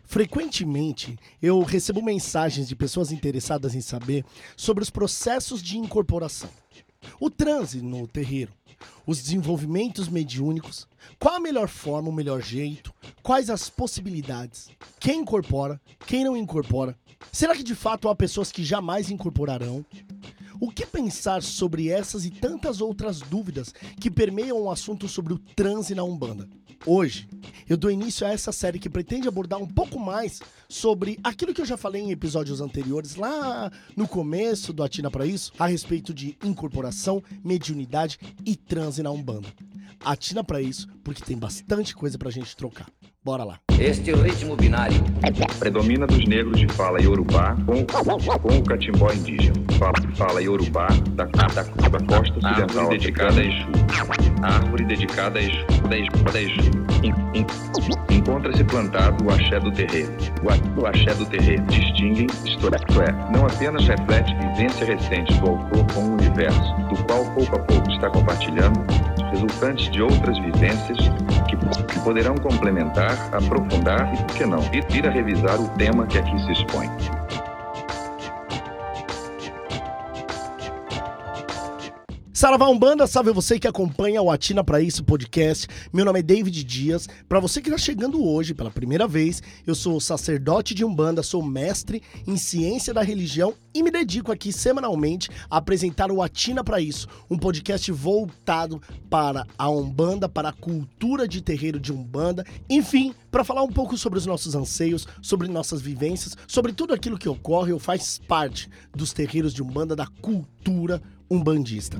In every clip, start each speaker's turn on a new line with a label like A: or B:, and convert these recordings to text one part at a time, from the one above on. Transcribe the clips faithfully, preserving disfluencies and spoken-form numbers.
A: Frequentemente, eu recebo mensagens de pessoas interessadas em saber sobre os processos de incorporação, o transe no terreiro, os desenvolvimentos mediúnicos, qual a melhor forma, o melhor jeito, quais as possibilidades, quem incorpora, quem não incorpora, será que de fato há pessoas que jamais incorporarão? O que pensar sobre essas e tantas outras dúvidas que permeiam o assunto sobre o transe na Umbanda? Hoje, eu dou início a essa série que pretende abordar um pouco mais sobre aquilo que eu já falei em episódios anteriores, lá no começo do Atina Pra Isso, a respeito de incorporação, mediunidade e transe na Umbanda. Atina Pra Isso, porque tem bastante coisa pra gente trocar. Bora lá.
B: Este ritmo binário
C: predomina dos negros de fala iorubá com, com o catimbó indígena. Fala, fala iorubá da, da, da costa ocidental dedicada a Exu. A árvore dedicada a Exu. Da Exu, da Exu. En, en, encontra-se plantado o axé do terreiro. O, o axé do terreiro distingue, isto é, não apenas reflete vivência recente do autor com o universo, do qual pouco a pouco está compartilhando, resultantes de outras vivências que, que poderão complementar, aprofundar e, por que não, vir a revisar o tema que aqui se expõe.
A: Saravá Umbanda, salve você que acompanha o Atina Pra Isso podcast. Meu nome é David Dias. Para você que está chegando hoje pela primeira vez, eu sou sacerdote de Umbanda, sou mestre em ciência da religião e me dedico aqui semanalmente a apresentar o Atina Pra Isso, um podcast voltado para a Umbanda, para a cultura de terreiro de Umbanda, enfim, para falar um pouco sobre os nossos anseios, sobre nossas vivências, sobre tudo aquilo que ocorre ou faz parte dos terreiros de Umbanda, da cultura umbandista.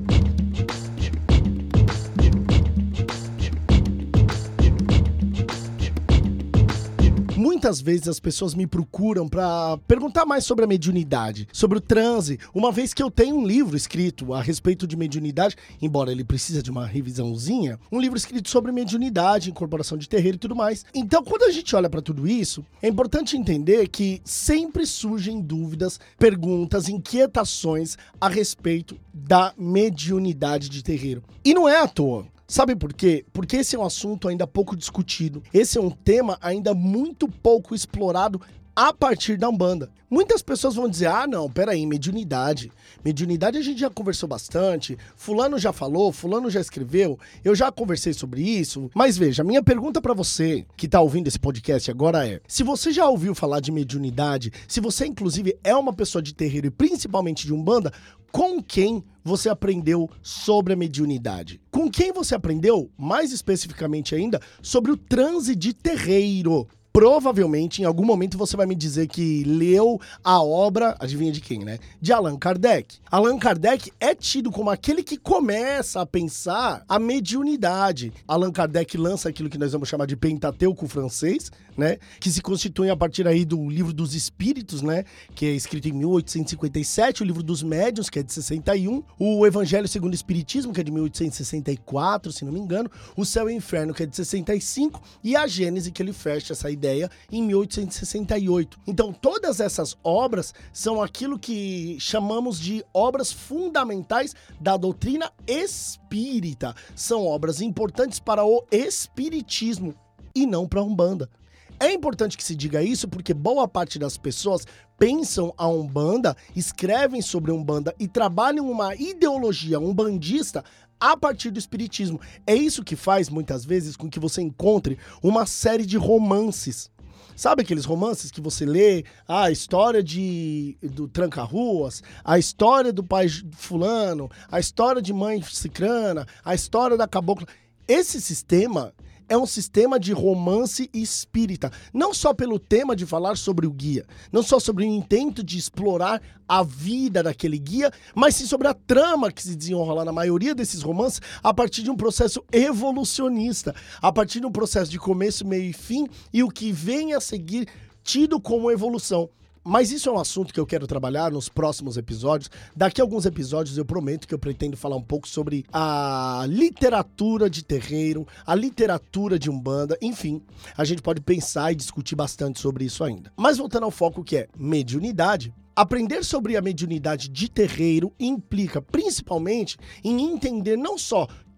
A: Muitas vezes as pessoas me procuram para perguntar mais sobre a mediunidade, sobre o transe, uma vez que eu tenho um livro escrito a respeito de mediunidade, embora ele precise de uma revisãozinha, um livro escrito sobre mediunidade, incorporação de terreiro e tudo mais. Então, quando a gente olha para tudo isso, é importante entender que sempre surgem dúvidas, perguntas, inquietações a respeito da mediunidade de terreiro. E não é à toa. Sabe por quê? Porque esse é um assunto ainda pouco discutido. Esse é um tema ainda muito pouco explorado a partir da Umbanda. Muitas pessoas vão dizer, ah não, peraí, mediunidade. Mediunidade a gente já conversou bastante, fulano já falou, fulano já escreveu, eu já conversei sobre isso. Mas veja, minha pergunta pra você que tá ouvindo esse podcast agora é, se você já ouviu falar de mediunidade, se você inclusive é uma pessoa de terreiro e principalmente de Umbanda, com quem você aprendeu sobre a mediunidade? Com quem você aprendeu, mais especificamente ainda, sobre o transe de terreiro? Provavelmente, em algum momento, você vai me dizer que leu a obra, adivinha de quem, né? De Allan Kardec. Allan Kardec é tido como aquele que começa a pensar a mediunidade. Allan Kardec lança aquilo que nós vamos chamar de Pentateuco francês, né? Que se constitui a partir aí do Livro dos Espíritos, né? Que é escrito em mil oitocentos e cinquenta e sete, o Livro dos Médiuns, que é de sessenta e um, o Evangelho segundo o Espiritismo, que é de mil oitocentos e sessenta e quatro, se não me engano, o Céu e o Inferno, que é de sessenta e cinco, e a Gênese, que ele fecha essa ideia ideia em mil oitocentos e sessenta e oito. Então, todas essas obras são aquilo que chamamos de obras fundamentais da doutrina espírita. São obras importantes para o espiritismo e não para a Umbanda. É importante que se diga isso porque boa parte das pessoas pensam a Umbanda, escrevem sobre a Umbanda e trabalham uma ideologia umbandista a partir do espiritismo. É isso que faz, muitas vezes, com que você encontre uma série de romances. Sabe aqueles romances que você lê? Ah, a história de, do Tranca-Ruas, a história do pai fulano, a história de mãe cicrana, a história da cabocla. Esse sistema é um sistema de romance espírita, não só pelo tema de falar sobre o guia, não só sobre o intento de explorar a vida daquele guia, mas sim sobre a trama que se desenrola na maioria desses romances a partir de um processo evolucionista, a partir de um processo de começo, meio e fim, e o que vem a seguir tido como evolução. Mas isso é um assunto que eu quero trabalhar nos próximos episódios. Daqui a alguns episódios eu prometo que eu pretendo falar um pouco sobre a literatura de terreiro, a literatura de Umbanda, enfim. A gente pode pensar e discutir bastante sobre isso ainda. Mas voltando ao foco que é mediunidade, aprender sobre a mediunidade de terreiro implica principalmente em entender não só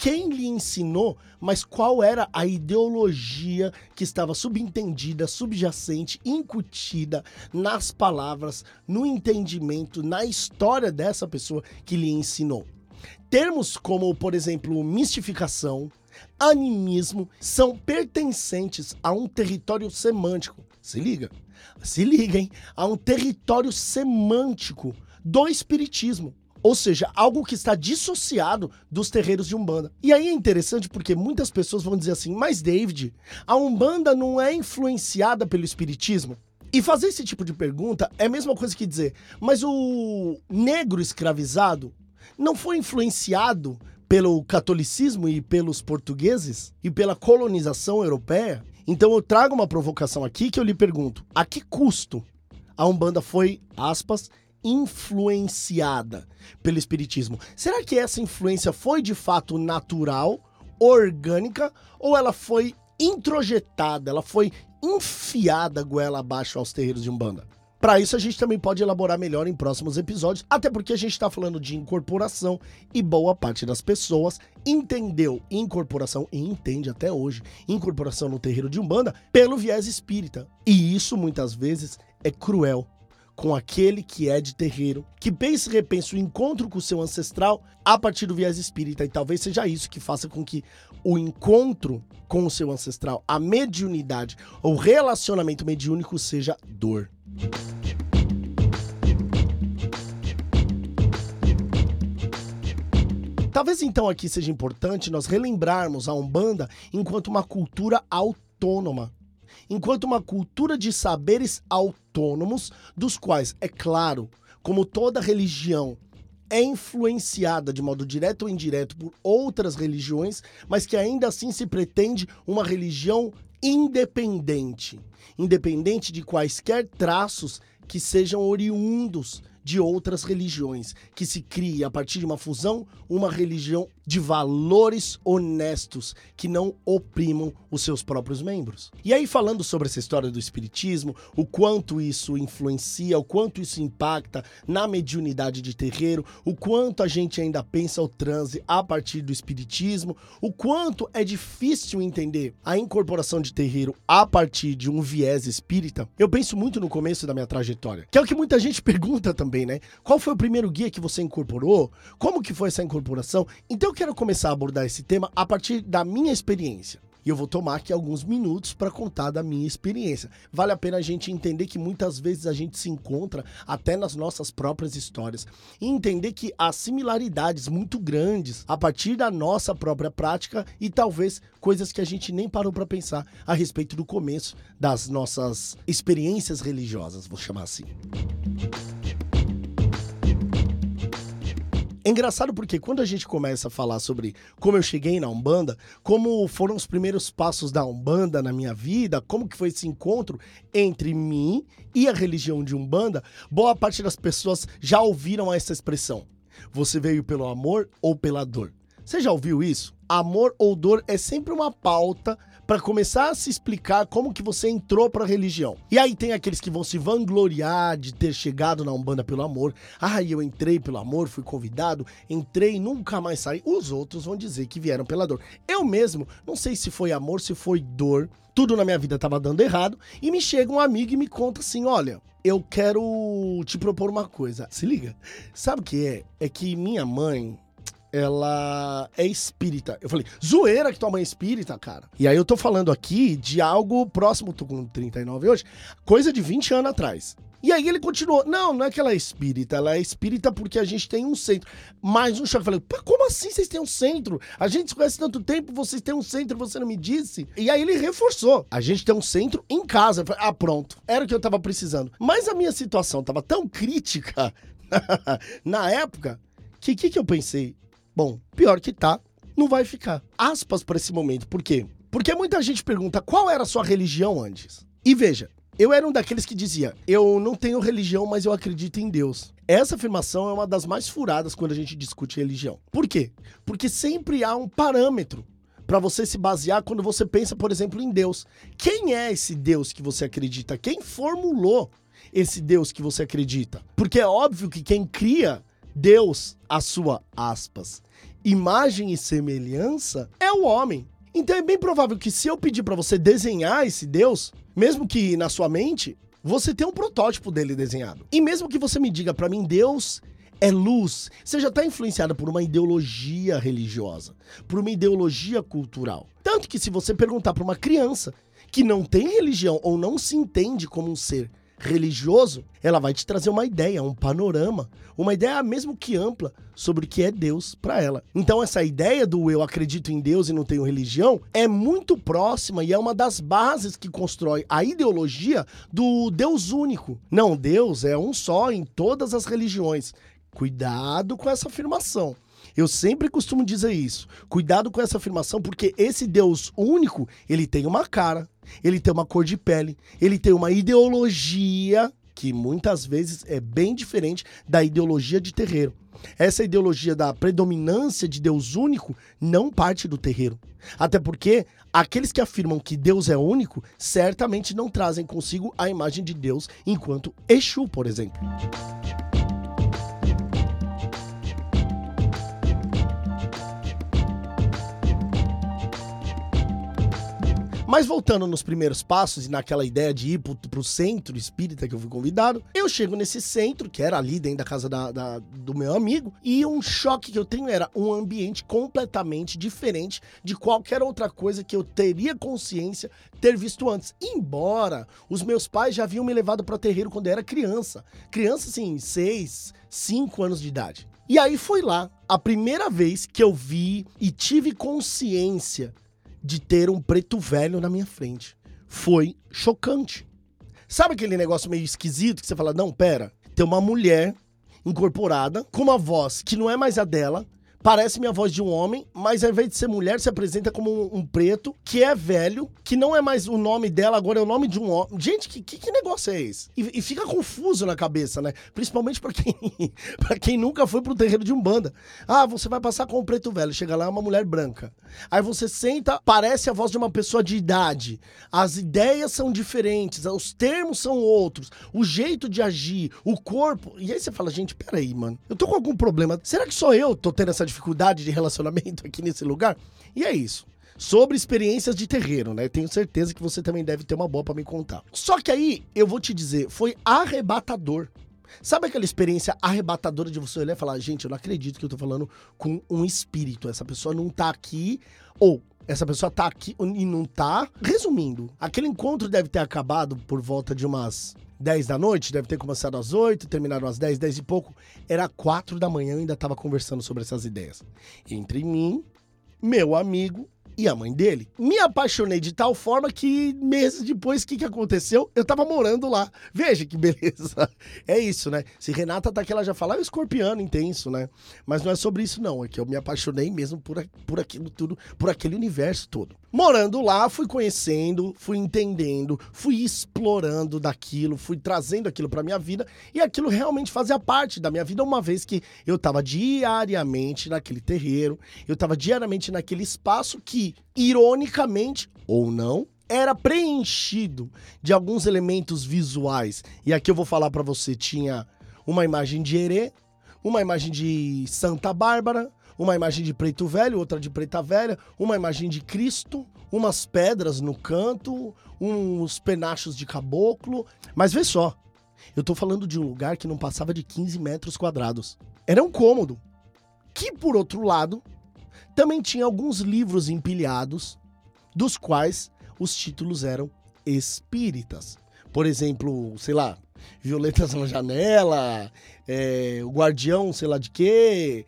A: quem lhe ensinou, mas qual era a ideologia que estava subentendida, subjacente, incutida nas palavras, no entendimento, na história dessa pessoa que lhe ensinou. Termos como, por exemplo, mistificação, animismo, são pertencentes a um território semântico. Se liga, se liga, hein? A um território semântico do espiritismo. Ou seja, algo que está dissociado dos terreiros de Umbanda. E aí é interessante porque muitas pessoas vão dizer assim, mas David, a Umbanda não é influenciada pelo espiritismo? E fazer esse tipo de pergunta é a mesma coisa que dizer, mas o negro escravizado não foi influenciado pelo catolicismo e pelos portugueses e pela colonização europeia? Então eu trago uma provocação aqui que eu lhe pergunto, a que custo a Umbanda foi, aspas, influenciada pelo espiritismo? Será que essa influência foi de fato natural, orgânica, ou ela foi introjetada, ela foi enfiada goela abaixo aos terreiros de Umbanda? Para isso a gente também pode elaborar melhor em próximos episódios, até porque a gente está falando de incorporação e boa parte das pessoas entendeu incorporação e entende até hoje incorporação no terreiro de Umbanda pelo viés espírita. E isso muitas vezes é cruel com aquele que é de terreiro, que pensa e repensa o encontro com o seu ancestral a partir do viés espírita, e talvez seja isso que faça com que o encontro com o seu ancestral, a mediunidade, o relacionamento mediúnico seja dor. Talvez então aqui seja importante nós relembrarmos a Umbanda enquanto uma cultura autônoma, enquanto uma cultura de saberes autônomos, dos quais, é claro, como toda religião, é influenciada de modo direto ou indireto por outras religiões, mas que ainda assim se pretende uma religião independente, independente de quaisquer traços que sejam oriundos de outras religiões, que se crie a partir de uma fusão uma religião de valores honestos que não oprimam os seus próprios membros. E aí, falando sobre essa história do espiritismo, o quanto isso influencia, o quanto isso impacta na mediunidade de terreiro, o quanto a gente ainda pensa o transe a partir do espiritismo, o quanto é difícil entender a incorporação de terreiro a partir de um viés espírita, eu penso muito no começo da minha trajetória, que é o que muita gente pergunta também, né? Qual foi o primeiro guia que você incorporou? Como que foi essa incorporação? Então eu quero começar a abordar esse tema a partir da minha experiência. E eu vou tomar aqui alguns minutos para contar da minha experiência. Vale a pena a gente entender que muitas vezes a gente se encontra até nas nossas próprias histórias. E entender que há similaridades muito grandes a partir da nossa própria prática e talvez coisas que a gente nem parou para pensar a respeito do começo das nossas experiências religiosas, vou chamar assim. É engraçado porque quando a gente começa a falar sobre como eu cheguei na Umbanda, como foram os primeiros passos da Umbanda na minha vida, como que foi esse encontro entre mim e a religião de Umbanda, boa parte das pessoas já ouviram essa expressão. Você veio pelo amor ou pela dor? Você já ouviu isso? Amor ou dor é sempre uma pauta para começar a se explicar como que você entrou para a religião. E aí tem aqueles que vão se vangloriar de ter chegado na Umbanda pelo amor. Ah, eu entrei pelo amor, fui convidado, entrei e nunca mais saí. Os outros vão dizer que vieram pela dor. Eu mesmo, não sei se foi amor, se foi dor. Tudo na minha vida estava dando errado. E me chega um amigo e me conta assim, olha, eu quero te propor uma coisa. Se liga. Sabe o que é? É que minha mãe... ela é espírita. Eu falei, zoeira que tua mãe é espírita, cara. E aí eu tô falando aqui de algo próximo, tô com trinta e nove hoje, coisa de vinte anos atrás. E aí ele continuou, não, não é que ela é espírita, ela é espírita porque a gente tem um centro. Mais um choque, eu falei, pá, como assim vocês têm um centro? A gente se conhece tanto tempo, vocês têm um centro, você não me disse? E aí ele reforçou, a gente tem um centro em casa. Eu falei, ah, pronto, era o que eu tava precisando. Mas a minha situação tava tão crítica na época, que o que, que eu pensei? Bom, pior que tá, não vai ficar. Aspas para esse momento. Por quê? Porque muita gente pergunta qual era a sua religião antes. E veja, eu era um daqueles que dizia, eu não tenho religião, mas eu acredito em Deus. Essa afirmação é uma das mais furadas quando a gente discute religião. Por quê? Porque sempre há um parâmetro para você se basear quando você pensa, por exemplo, em Deus. Quem é esse Deus que você acredita? Quem formulou esse Deus que você acredita? Porque é óbvio que quem cria Deus, a sua, aspas, imagem e semelhança é o homem. Então é bem provável que se eu pedir pra você desenhar esse Deus, mesmo que na sua mente, você tem um protótipo dele desenhado. E mesmo que você me diga pra mim, Deus é luz, você já tá influenciada por uma ideologia religiosa, por uma ideologia cultural. Tanto que se você perguntar pra uma criança que não tem religião ou não se entende como um ser religioso, ela vai te trazer uma ideia, um panorama, uma ideia mesmo que ampla sobre o que é Deus para ela. Então essa ideia do eu acredito em Deus e não tenho religião é muito próxima e é uma das bases que constrói a ideologia do Deus único. Não, Deus é um só em todas as religiões. Cuidado com essa afirmação. Eu sempre costumo dizer isso. Cuidado com essa afirmação, porque esse Deus único, ele tem uma cara, ele tem uma cor de pele, ele tem uma ideologia que muitas vezes é bem diferente da ideologia de terreiro. Essa ideologia da predominância de Deus único não parte do terreiro. Até porque aqueles que afirmam que Deus é único, certamente não trazem consigo a imagem de Deus enquanto Exu, por exemplo. Mas voltando nos primeiros passos e naquela ideia de ir pro, pro centro espírita que eu fui convidado, eu chego nesse centro, que era ali dentro da casa da, da, do meu amigo, e um choque que eu tenho era um ambiente completamente diferente de qualquer outra coisa que eu teria consciência ter visto antes. Embora os meus pais já haviam me levado para terreiro quando eu era criança. Criança, assim, seis, cinco anos de idade. E aí foi lá a primeira vez que eu vi e tive consciência de ter um preto velho na minha frente. Foi chocante. Sabe aquele negócio meio esquisito que você fala, não, pera, tem uma mulher incorporada com uma voz que não é mais a dela, parece minha voz de um homem, mas ao invés de ser mulher, se apresenta como um, um preto, que é velho, que não é mais o nome dela, agora é o nome de um homem. Gente, que, que, que negócio é esse? E, e fica confuso na cabeça, né? Principalmente pra quem, pra quem nunca foi pro terreiro de Umbanda. Ah, você vai passar com um preto velho, chega lá, é uma mulher branca. Aí você senta, parece a voz de uma pessoa de idade. As ideias são diferentes, os termos são outros, o jeito de agir, o corpo. E aí você fala, gente, peraí, mano, eu tô com algum problema. Será que só eu tô tendo essa dificuldade de relacionamento aqui nesse lugar? E é isso. Sobre experiências de terreiro, né? Tenho certeza que você também deve ter uma boa pra me contar. Só que aí, eu vou te dizer, foi arrebatador. Sabe aquela experiência arrebatadora de você olhar e falar, gente, eu não acredito que eu tô falando com um espírito. Essa pessoa não tá aqui, ou essa pessoa tá aqui e não tá. Resumindo, aquele encontro deve ter acabado por volta de umas dez da noite, deve ter começado às oito, terminaram às dez, dez e pouco. Era quatro da manhã, eu ainda tava conversando sobre essas ideias. Entre mim, meu amigo e a mãe dele. Me apaixonei de tal forma que meses depois, o que que aconteceu? Eu tava morando lá. Veja que beleza. É isso, né? Se Renata tá aqui, ela já fala, é o escorpiano intenso, né? Mas não é sobre isso não, é que eu me apaixonei mesmo por, por aquilo tudo, por aquele universo todo. Morando lá, fui conhecendo, fui entendendo, fui explorando daquilo, fui trazendo aquilo pra minha vida e aquilo realmente fazia parte da minha vida, uma vez que eu tava diariamente naquele terreiro, eu tava diariamente naquele espaço que, ironicamente ou não, era preenchido de alguns elementos visuais. E aqui eu vou falar pra você, tinha uma imagem de Herê, uma imagem de Santa Bárbara, uma imagem de preto velho, outra de preta velha, uma imagem de Cristo, umas pedras no canto, uns penachos de caboclo. Mas vê só, eu tô falando de um lugar que não passava de quinze metros quadrados. Era um cômodo, que por outro lado, também tinha alguns livros empilhados, dos quais os títulos eram espíritas. Por exemplo, sei lá, Violetas na Janela, é, o Guardião, sei lá de quê,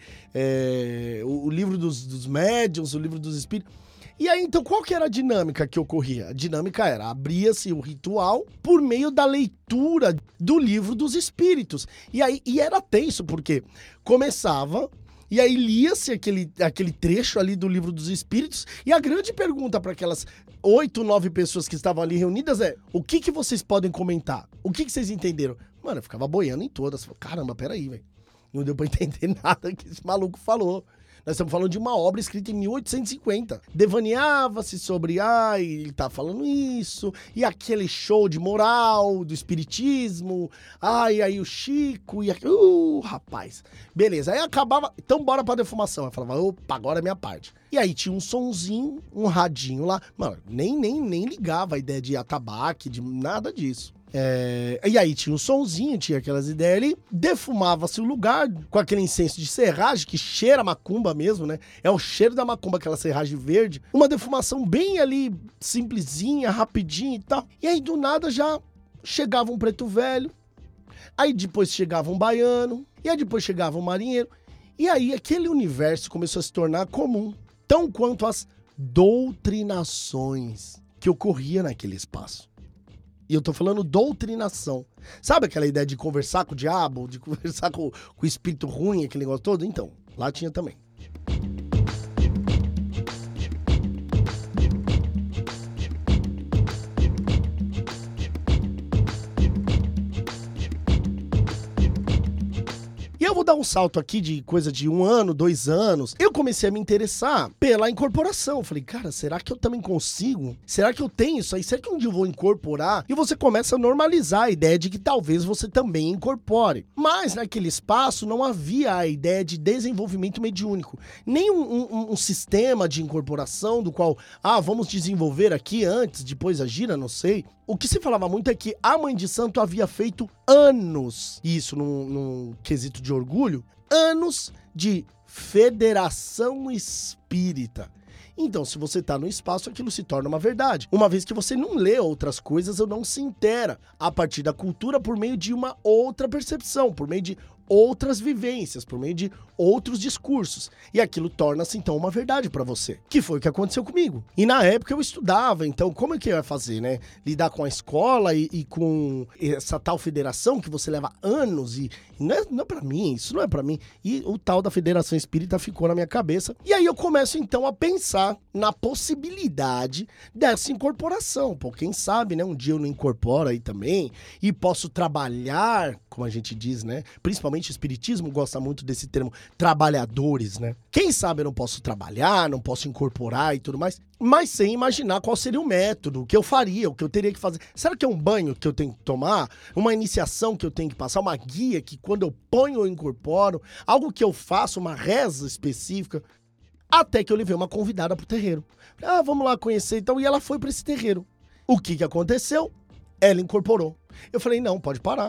A: é, o, o livro dos, dos médiuns, o livro dos espíritos. E aí, então, qual que era a dinâmica que ocorria? A dinâmica era, abria-se o ritual por meio da leitura do livro dos espíritos. E aí, e era tenso, porque começava... E aí lia-se aquele, aquele trecho ali do livro dos espíritos, e a grande pergunta para aquelas oito, nove pessoas que estavam ali reunidas é, o que que vocês podem comentar? O que que vocês entenderam? Mano, eu ficava boiando em todas. Caramba, peraí, velho. Não deu pra entender nada que esse maluco falou. Nós estamos falando de uma obra escrita em mil oitocentos e cinquenta. Devaneava-se sobre, ai, ele tá falando isso, e aquele show de moral, do espiritismo, ai, aí o Chico, e aqui, uh, rapaz. Beleza, aí acabava, então bora pra defumação. Eu falava, opa, agora é minha parte. E aí tinha um sonzinho, um radinho lá, mano, nem, nem, nem ligava a ideia de atabaque, de nada disso. É, e aí tinha um sonzinho, tinha aquelas ideias ali, defumava-se o lugar com aquele incenso de serragem, que cheira macumba mesmo, né? É o cheiro da macumba, aquela serragem verde. Uma defumação bem ali, simplesinha, rapidinha e tal. E aí do nada já chegava um preto velho, aí depois chegava um baiano, e aí depois chegava um marinheiro. E aí aquele universo começou a se tornar comum, tão quanto as doutrinações que ocorria naquele espaço. E eu tô falando doutrinação. Sabe aquela ideia de conversar com o diabo, de conversar com, com o espírito ruim, aquele negócio todo? Então, lá tinha também. E eu vou dar um salto aqui de coisa de um ano, dois anos. Eu comecei a me interessar pela incorporação. Eu falei, cara, será que eu também consigo? Será que eu tenho isso aí? Será que um dia eu vou incorporar? E você começa a normalizar a ideia de que talvez você também incorpore. Mas naquele espaço não havia a ideia de desenvolvimento mediúnico. Nem um, um, um sistema de incorporação do qual, ah, vamos desenvolver aqui antes, depois agir, não sei. O que se falava muito é que a Mãe de Santo havia feito anos, isso num, num quesito de orgulho, anos de federação espírita. Então, se você tá no espaço, aquilo se torna uma verdade. Uma vez que você não lê outras coisas ou não se intera a partir da cultura por meio de uma outra percepção, por meio de outras vivências, por meio de outros discursos. E aquilo torna-se, então, uma verdade pra você. Que foi o que aconteceu comigo. E na época eu estudava, então como é que eu ia fazer, né? Lidar com a escola e, e com essa tal federação que você leva anos e... Não é, não é pra mim, isso não é pra mim. E o tal da Federação Espírita ficou na minha cabeça. E aí eu começo, então, a pensar na possibilidade dessa incorporação. Pô, quem sabe, né? Um dia eu não incorporo aí também e posso trabalhar, como a gente diz, né? Principalmente o espiritismo gosta muito desse termo, trabalhadores, né? Quem sabe eu não posso trabalhar, não posso incorporar e tudo mais, mas sem imaginar qual seria o método, o que eu faria, o que eu teria que fazer. Será que é um banho que eu tenho que tomar? Uma iniciação que eu tenho que passar? Uma guia que quando eu ponho eu incorporo? Algo que eu faço, uma reza específica? Até que eu levei uma convidada pro terreiro. Ah, vamos lá conhecer então. E ela foi pra esse terreiro. O que que aconteceu? Ela incorporou. Eu falei, não, pode parar.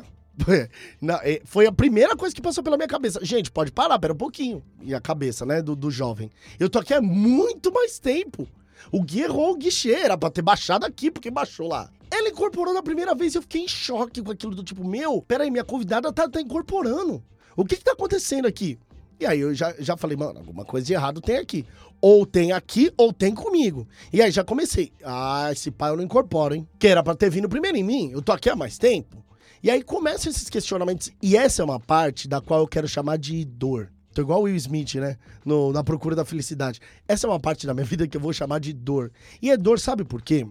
A: Não, foi a primeira coisa que passou pela minha cabeça. Gente, pode parar, pera um pouquinho. E a cabeça, né, do, do jovem. Eu tô aqui há muito mais tempo. O Gui errou o guichê, era pra ter baixado aqui, porque baixou lá. Ela incorporou na primeira vez e eu fiquei em choque com aquilo do tipo, meu, peraí, minha convidada tá, tá incorporando. O que que tá acontecendo aqui? E aí eu já, já falei, mano, alguma coisa de errado tem aqui. Ou tem aqui, ou tem comigo. E aí já comecei. Ah, esse pai eu não incorporo, hein? Que era pra ter vindo primeiro em mim, eu tô aqui há mais tempo. E aí começam esses questionamentos, e essa é uma parte da qual eu quero chamar de dor. Tô igual o Will Smith, né? No, na procura da felicidade. Essa é uma parte da minha vida que eu vou chamar de dor. E é dor, sabe por quê?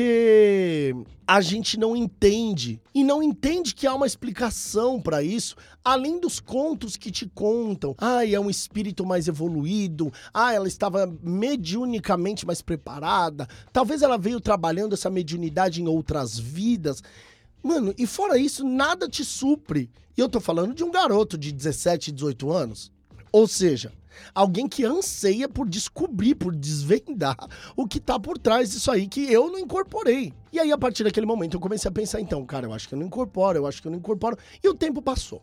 A: Porque a gente não entende. E não entende que há uma explicação pra isso, além dos contos que te contam. Ah, é um espírito mais evoluído. Ah, ela estava mediunicamente mais preparada. Talvez ela veio trabalhando essa mediunidade em outras vidas. Mano, e fora isso, nada te supre. E eu tô falando de um garoto de dezessete, dezoito anos. Ou seja, alguém que anseia por descobrir, por desvendar o que tá por trás disso aí que eu não incorporei. E aí, a partir daquele momento, eu comecei a pensar, então, cara, eu acho que eu não incorporo, eu acho que eu não incorporo. E o tempo passou.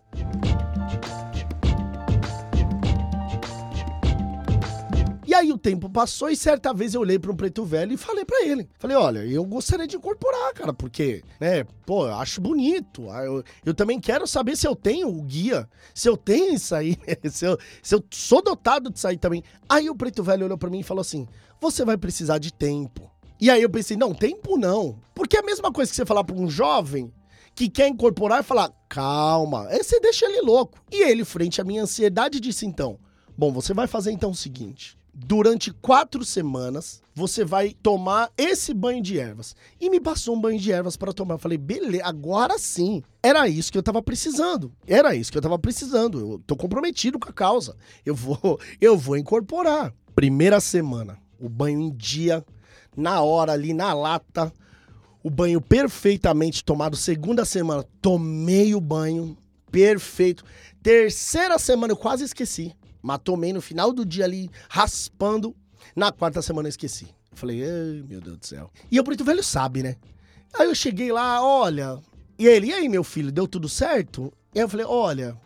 A: E aí o tempo passou e certa vez eu olhei para um preto velho e falei pra ele. Falei, olha, eu gostaria de incorporar, cara, porque, né, pô, eu acho bonito. Eu, eu também quero saber se eu tenho o guia, se eu tenho isso aí, se eu, se eu sou dotado disso aí também. Aí o preto velho olhou pra mim e falou assim, você vai precisar de tempo. E aí eu pensei, não, tempo não. Porque é a mesma coisa que você falar pra um jovem que quer incorporar e falar, calma, aí você deixa ele louco. E ele, frente à minha ansiedade, disse então, bom, você vai fazer então o seguinte... durante quatro semanas, você vai tomar esse banho de ervas. E me passou um banho de ervas para tomar. Eu falei, beleza, agora sim. Era isso que eu tava precisando. Era isso que eu tava precisando. Eu tô comprometido com a causa. Eu vou, eu vou incorporar. Primeira semana, o banho em dia, na hora ali, na lata. O banho perfeitamente tomado. Segunda semana, tomei o banho. Perfeito. Terceira semana, eu quase esqueci. Mas tomei no final do dia ali, raspando. Na quarta semana eu esqueci. Eu falei, ai, meu Deus do céu. E o Preto Velho sabe, né? Aí eu cheguei lá, olha... E ele, e aí, meu filho, deu tudo certo? E aí eu falei, olha...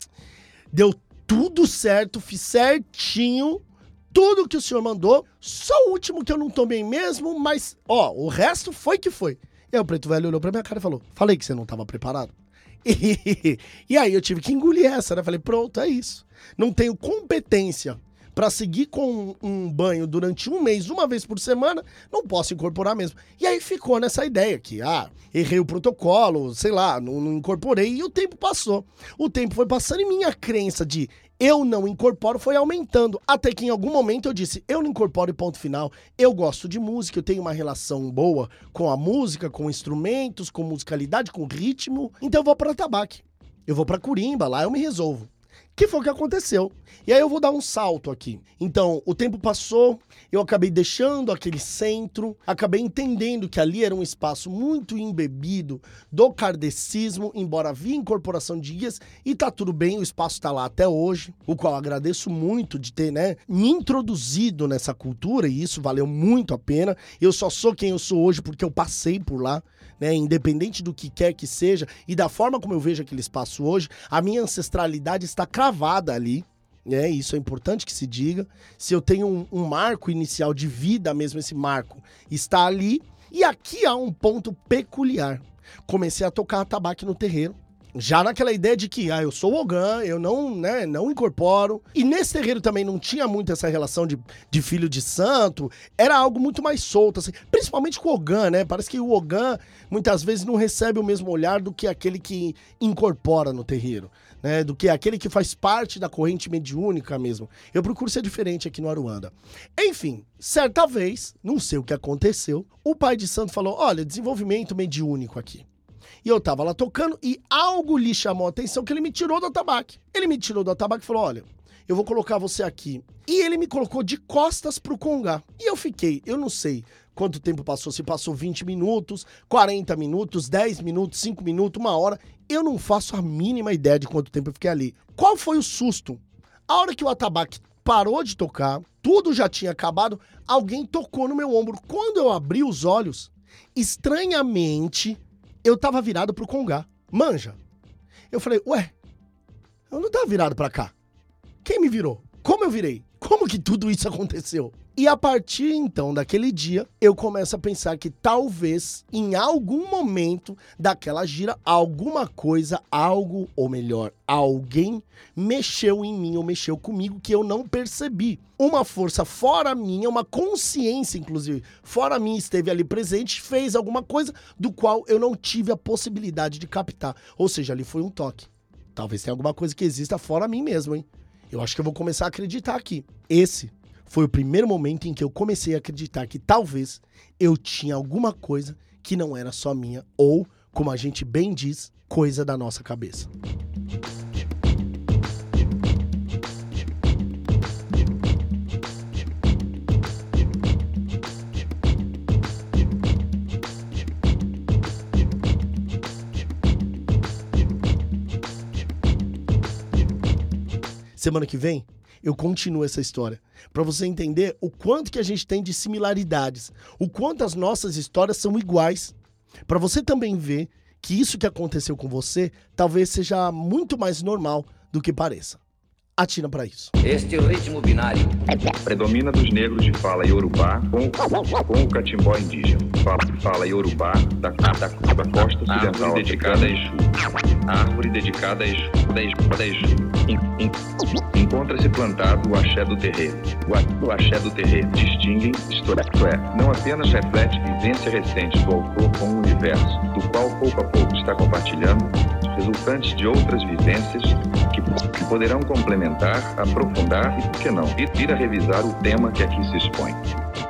A: Deu tudo certo, fiz certinho... Tudo que o senhor mandou, só o último que eu não tomei mesmo, mas, ó, o resto foi que foi. E aí o Preto Velho olhou pra minha cara e falou, falei que você não tava preparado. E, e aí eu tive que engolir essa, né? Falei, pronto, é isso. Não tenho competência pra seguir com um banho durante um mês, uma vez por semana, não posso incorporar mesmo. E aí ficou nessa ideia que, ah, errei o protocolo, sei lá, não, não incorporei e o tempo passou. O tempo foi passando e minha crença de eu não incorporo foi aumentando, até que em algum momento eu disse, eu não incorporo e ponto final. Eu gosto de música, eu tenho uma relação boa com a música, com instrumentos, com musicalidade, com ritmo, então eu vou para atabaque. Eu vou para Corimba, lá eu me resolvo. Que foi o que aconteceu. E aí eu vou dar um salto aqui. Então, o tempo passou, eu acabei deixando aquele centro, acabei entendendo que ali era um espaço muito embebido do kardecismo, embora havia incorporação de guias, e tá tudo bem, o espaço tá lá até hoje, o qual eu agradeço muito de ter, né, me introduzido nessa cultura, e isso valeu muito a pena. Eu só sou quem eu sou hoje porque eu passei por lá. Né, independente do que quer que seja e da forma como eu vejo aquele espaço hoje, a minha ancestralidade está cravada ali, né, isso é importante que se diga. Se eu tenho um, um marco inicial de vida mesmo, esse marco está ali. E aqui há um ponto peculiar. Comecei a tocar atabaque no terreiro, já naquela ideia de que, ah, eu sou Ogã, eu não, né, não incorporo. E nesse terreiro também não tinha muito essa relação de, de filho de santo. Era algo muito mais solto, assim, principalmente com o Ogã, né? Parece que o Ogã, muitas vezes, não recebe o mesmo olhar do que aquele que incorpora no terreiro, né? Do que aquele que faz parte da corrente mediúnica mesmo. Eu procuro ser diferente aqui no Aruanda. Enfim, certa vez, não sei o que aconteceu, o pai de santo falou, olha, desenvolvimento mediúnico aqui. E eu tava lá tocando e algo lhe chamou a atenção que ele me tirou do atabaque. Ele me tirou do atabaque e falou, olha, eu vou colocar você aqui. E ele me colocou de costas pro congá. E eu fiquei, eu não sei quanto tempo passou, se passou vinte minutos, quarenta minutos, dez minutos, cinco minutos, uma hora. Eu não faço a mínima ideia de quanto tempo eu fiquei ali. Qual foi o susto? A hora que o atabaque parou de tocar, tudo já tinha acabado, alguém tocou no meu ombro. Quando eu abri os olhos, estranhamente... eu tava virado pro congá. Manja. Eu falei, ué, eu não tava virado pra cá. Quem me virou? Como eu virei? Como que tudo isso aconteceu? E a partir, então, daquele dia, eu começo a pensar que talvez, em algum momento daquela gira, alguma coisa, algo, ou melhor, alguém mexeu em mim ou mexeu comigo que eu não percebi. Uma força fora minha, uma consciência, inclusive, fora minha esteve ali presente, fez alguma coisa do qual eu não tive a possibilidade de captar. Ou seja, ali foi um toque. Talvez tenha alguma coisa que exista fora mim mesmo, hein? Eu acho que eu vou começar a acreditar aqui. Esse foi o primeiro momento em que eu comecei a acreditar que talvez eu tinha alguma coisa que não era só minha ou, como a gente bem diz, coisa da nossa cabeça. Semana que vem, eu continuo essa história, para você entender o quanto que a gente tem de similaridades, o quanto as nossas histórias são iguais, para você também ver que isso que aconteceu com você talvez seja muito mais normal do que pareça. Atina para isso.
C: Este ritmo binário predomina dos negros de fala iorubá com, com o catimbó indígena. Fala, fala iorubá da, da, da costa ocidental dedicada a Exu. A árvore dedicada a Exu. Da Exu, da Exu. Encontra-se plantado o axé do terreiro. O, o axé do terreiro distingue, isto é, não apenas reflete vivência recente do autor com o universo, do qual pouco a pouco está compartilhando resultantes de outras vivências que, que poderão complementar, aprofundar e, por que não, vir a revisar o tema que aqui se expõe.